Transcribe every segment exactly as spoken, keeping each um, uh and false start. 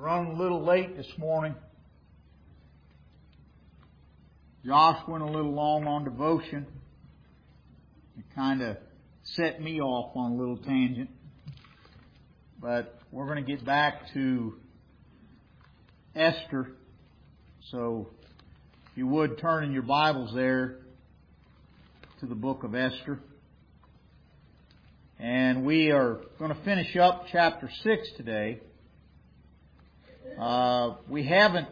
Running a little late this morning. Josh went a little long on devotion. It kind of set me off on a little tangent. But we're going to get back to Esther. So if you would turn in your Bibles there to the book of Esther. And we are going to finish up chapter six today. Uh, we haven't,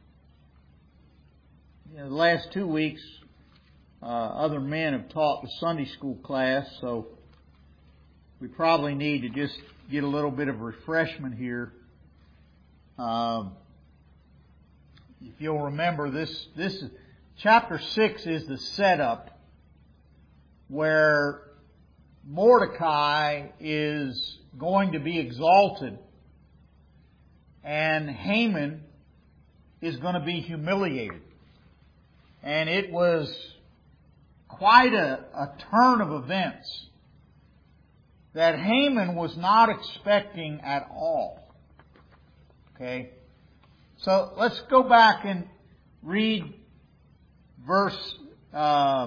you know, the last two weeks, uh, other men have taught the Sunday school class, so we probably need to just get a little bit of refreshment here. Um, if you'll remember, this this is, chapter six is the setup where Mordecai is going to be exalted and Haman is going to be humiliated. And it was quite a, a turn of events that Haman was not expecting at all. Okay? So let's go back and read verse uh,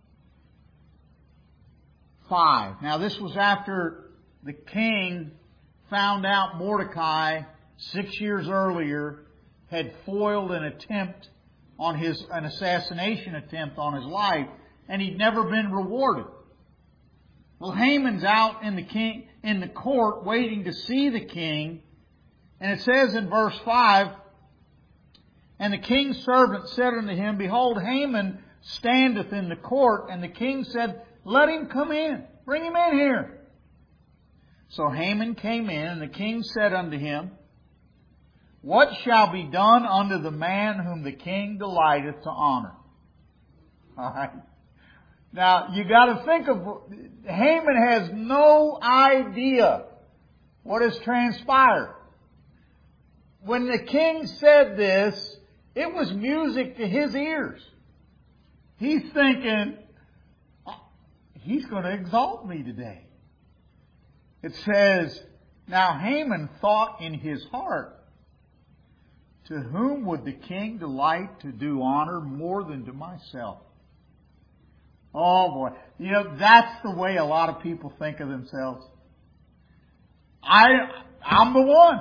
five. Now this was after the king found out Mordecai six years earlier had foiled an attempt on his, an assassination attempt on his life, and he'd never been rewarded. Well, Haman's out in the king, in the court waiting to see the king, and it says in verse five, "And the king's servant said unto him, Behold, Haman standeth in the court. And the king said, Let him come in. Bring him in here. So Haman came in, and the king said unto him, What shall be done unto the man whom the king delighteth to honor?" All right. Now, you got to think of, Haman has no idea what has transpired. When the king said this, it was music to his ears. He's thinking, he's going to exalt me today. It says, "Now Haman thought in his heart, To whom would the king delight to do honor more than to myself?" Oh boy. You know, that's the way a lot of people think of themselves. I, I'm the one.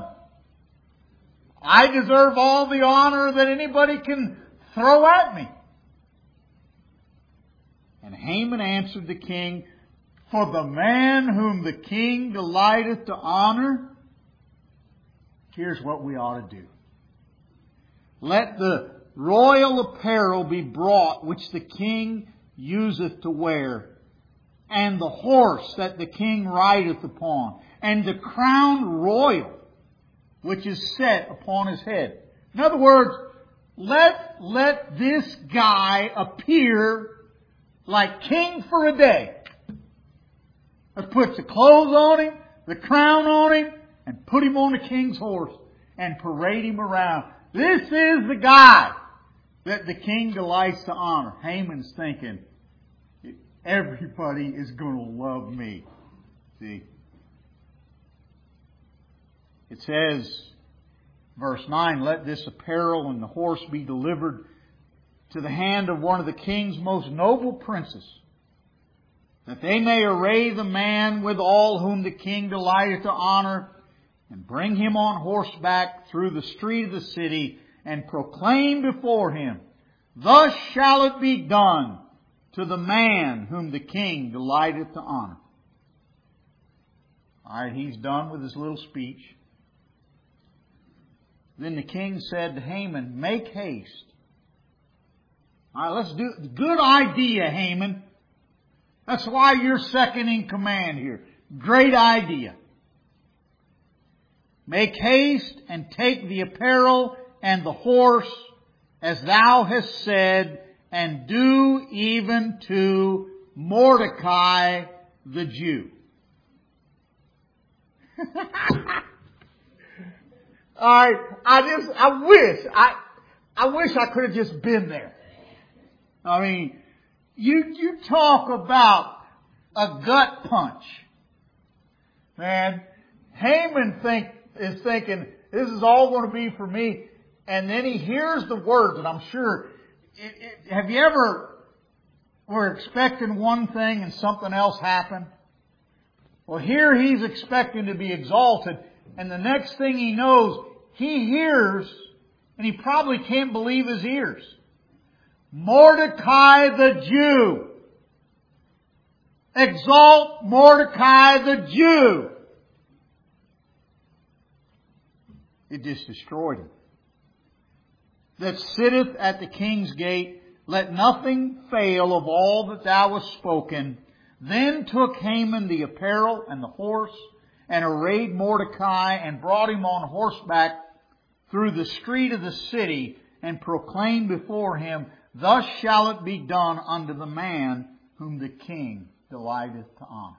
I deserve all the honor that anybody can throw at me. And Haman answered the king, "For the man whom the king delighteth to honor, here's what we ought to do. Let the royal apparel be brought which the king useth to wear, and the horse that the king rideth upon, and the crown royal which is set upon his head." In other words, let, let this guy appear like king for a day. Let's put the clothes on him, the crown on him, and put him on the king's horse and parade him around. This is the guy that the king delights to honor. Haman's thinking, everybody is going to love me. See? It says, verse nine, "Let this apparel and the horse be delivered to the hand of one of the king's most noble princes, that they may array the man with all whom the king delighteth to honor, and bring him on horseback through the street of the city, and proclaim before him, Thus shall it be done to the man whom the king delighteth to honor." All right, he's done with his little speech. Then the king said to Haman, "Make haste." All right, let's do it. Good idea, Haman. That's why you're second in command here. Great idea. "Make haste and take the apparel and the horse, as thou hast said, and do even to Mordecai the Jew." All right, I just, I wish, I, I wish I could have just been there. I mean, you, you talk about a gut punch. Man, Haman think, is thinking, This is all going to be for me. And then he hears the words, and I'm sure, it, it, have you ever were expecting one thing and something else happened? Well, here he's expecting to be exalted, and the next thing he knows, he hears, and he probably can't believe his ears. Mordecai the Jew. Exalt Mordecai the Jew. It just destroyed him. That sitteth at the king's gate, let nothing fail of all that thou hast spoken. Then took Haman the apparel and the horse, and arrayed Mordecai, and brought him on horseback through the street of the city, and proclaimed before him, Thus shall it be done unto the man whom the king delighteth to honor.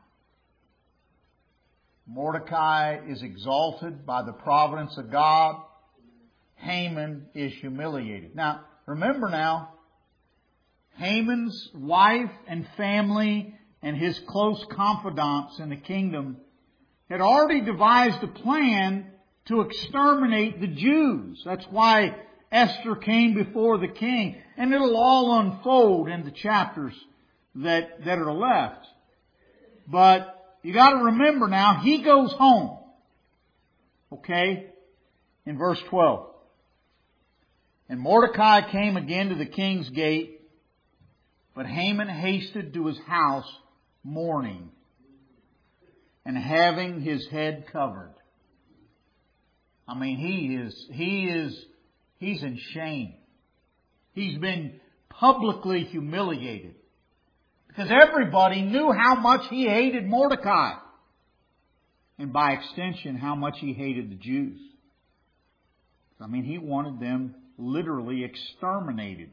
Mordecai is exalted by the providence of God. Haman is humiliated. Now, remember now, Haman's wife and family and his close confidants in the kingdom had already devised a plan to exterminate the Jews. That's why Esther came before the king. And it'll all unfold in the chapters that, that are left. But you got to remember now, he goes home. Okay? In verse twelve. And Mordecai came again to the king's gate, but Haman hasted to his house mourning and having his head covered. I mean, he is, he is, he's in shame. He's been publicly humiliated. Because everybody knew how much he hated Mordecai. And by extension, how much he hated the Jews. I mean, he wanted them literally exterminated.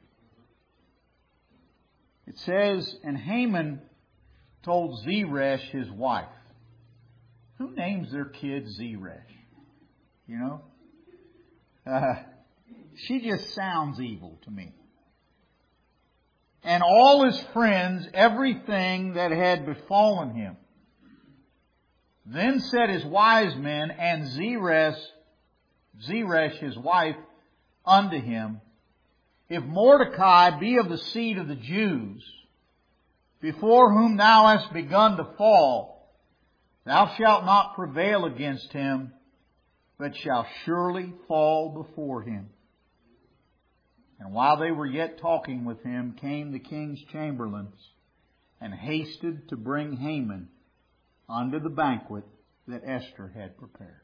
It says, and Haman told Zeresh, his wife. Who names their kid Zeresh? You know? Uh, she just sounds evil to me. And all his friends, everything that had befallen him. Then said his wise men and Zeresh, Zeresh his wife, unto him, If Mordecai be of the seed of the Jews, before whom thou hast begun to fall, thou shalt not prevail against him, but shalt surely fall before him. And while they were yet talking with him, came the king's chamberlains, and hasted to bring Haman unto the banquet that Esther had prepared.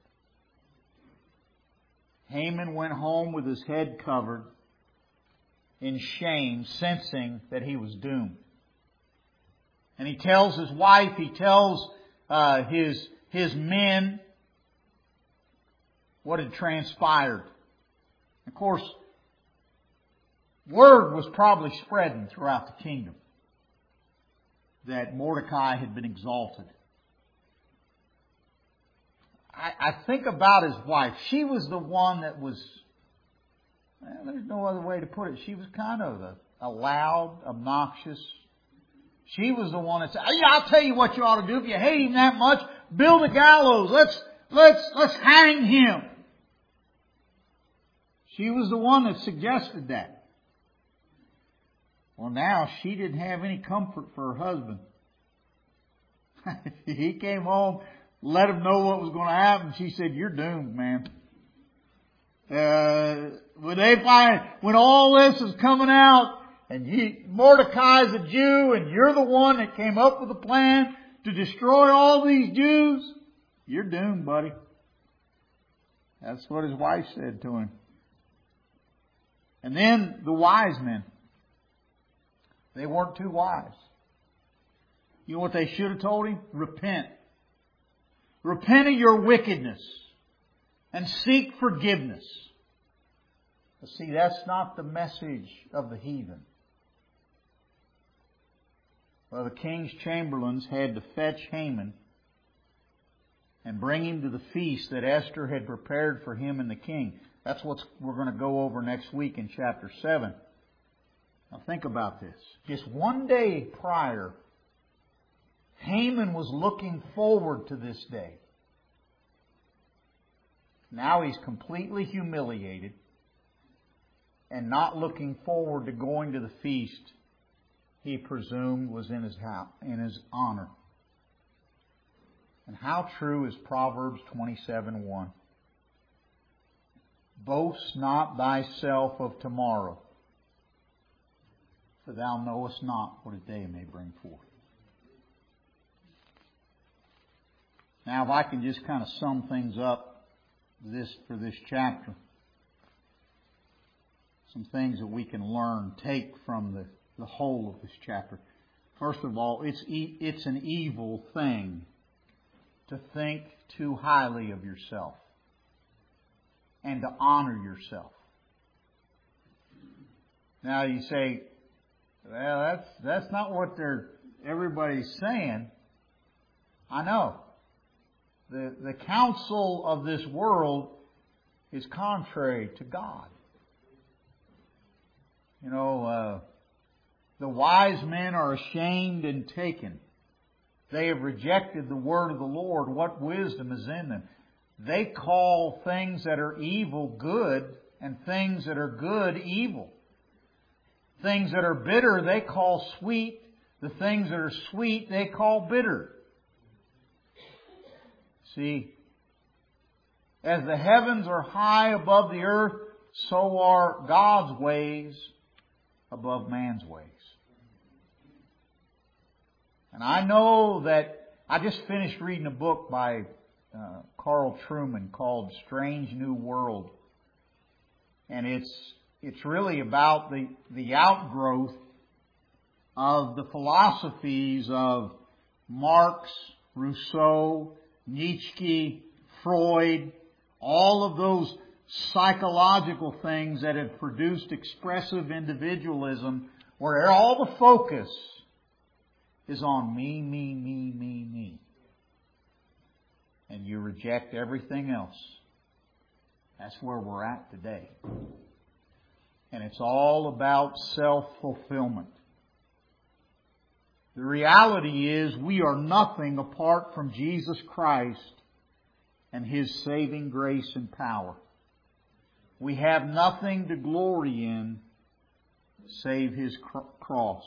Haman went home with his head covered, in shame, sensing that he was doomed. And he tells his wife, he tells uh, his his men what had transpired. Of course, word was probably spreading throughout the kingdom that Mordecai had been exalted. I, I think about his wife. She was the one that was, well, there's no other way to put it. She was kind of a, a loud, obnoxious. She was the one that said, yeah, I'll tell you what you ought to do. If you hate him that much, build a gallows. Let's, let's, let's hang him. She was the one that suggested that. Well, now she didn't have any comfort for her husband. He came home, let him know what was going to happen. She said, you're doomed, man. Uh, when they find, when all this is coming out, and you, Mordecai's a Jew, and you're the one that came up with a plan to destroy all these Jews, you're doomed, buddy. That's what his wife said to him. And then the wise men. They weren't too wise. You know what they should have told him? Repent. Repent of your wickedness and seek forgiveness. But see, that's not the message of the heathen. Well, the king's chamberlains had to fetch Haman and bring him to the feast that Esther had prepared for him and the king. That's what we're going to go over next week in chapter seven. Now think about this. Just one day prior, Haman was looking forward to this day. Now he's completely humiliated and not looking forward to going to the feast he presumed was in his house, in his honor. And how true is Proverbs twenty-seven one? Boast not thyself of tomorrow, for thou knowest not what a day may bring forth. Now, if I can just kind of sum things up this for this chapter, some things that we can learn, take from the, the whole of this chapter. First of all, it's e- it's an evil thing to think too highly of yourself and to honor yourself. Now you say, well, that's that's not what they're everybody's saying. I know. The the counsel of this world is contrary to God. You know, uh, the wise men are ashamed and taken. They have rejected the word of the Lord. What wisdom is in them? They call things that are evil good, and things that are good evil. Things that are bitter they call sweet. The things that are sweet they call bitter. See, as the heavens are high above the earth, so are God's ways above man's ways. And I know that I just finished reading a book by uh, Carl Trueman called Strange New World. And it's it's really about the, the outgrowth of the philosophies of Marx, Rousseau, Nietzsche, Freud, all of those psychological things that have produced expressive individualism, where all the focus is on me, me, me, me, me. And you reject everything else. That's where we're at today. And it's all about self-fulfillment. The reality is we are nothing apart from Jesus Christ and His saving grace and power. We have nothing to glory in save His cross.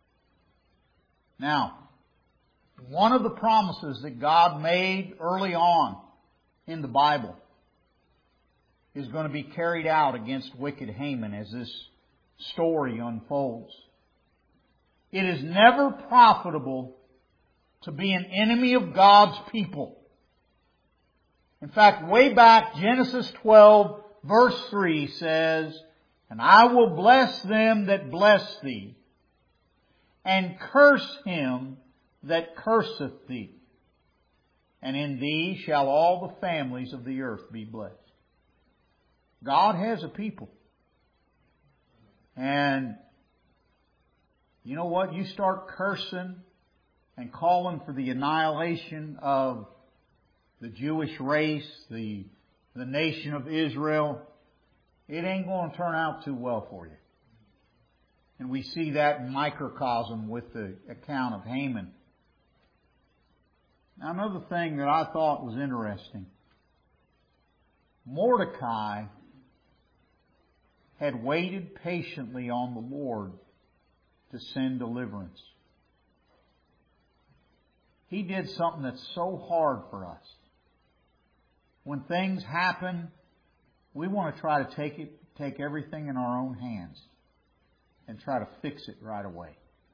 Now, one of the promises that God made early on in the Bible is going to be carried out against wicked Haman as this story unfolds. It is never profitable to be an enemy of God's people. In fact, way back, Genesis twelve, verse three says, "And I will bless them that bless thee, and curse him that curseth thee. And in thee shall all the families of the earth be blessed." God has a people. And you know what? You start cursing and calling for the annihilation of the Jewish race, the, the nation of Israel, it ain't going to turn out too well for you. And we see that in microcosm with the account of Haman. Now, another thing that I thought was interesting. Mordecai had waited patiently on the Lord to send deliverance. He did something that's so hard for us. When things happen, we want to try to take it, take everything in our own hands and try to fix it right away.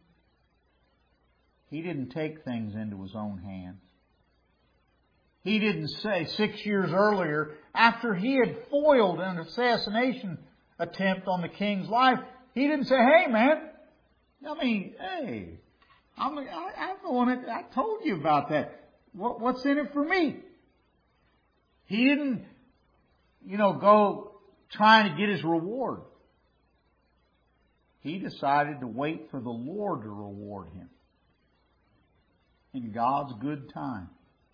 He didn't take things into His own hands. He didn't say six years earlier, after he had foiled an assassination attempt on the king's life, he didn't say, "Hey, man, I mean, hey, I'm, I, I'm the one that I told you about that. What, what's in it for me?" He didn't, you know, go trying to get his reward. He decided to wait for the Lord to reward him in God's good time.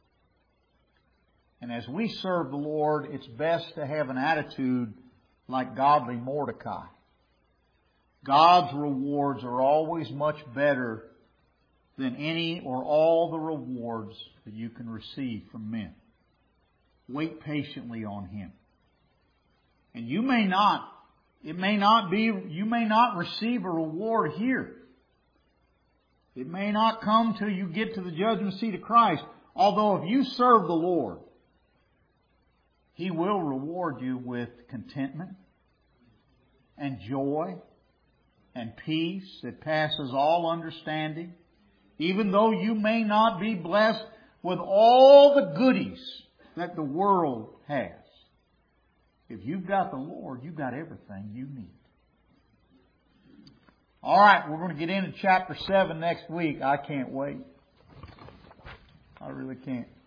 And as we serve the Lord, it's best to have an attitude like godly Mordecai. God's rewards are always much better than any or all the rewards that you can receive from men. wait patiently on Him. And you may not, it may not be, you may not receive a reward here. It may not come till you get to the judgment seat of Christ. Although if you serve the Lord, He will reward you with contentment and joy and peace that passes all understanding. Even though you may not be blessed with all the goodies that the world has. If you've got the Lord, you've got everything you need. All right, we're going to get into chapter seven next week. I can't wait. I really can't.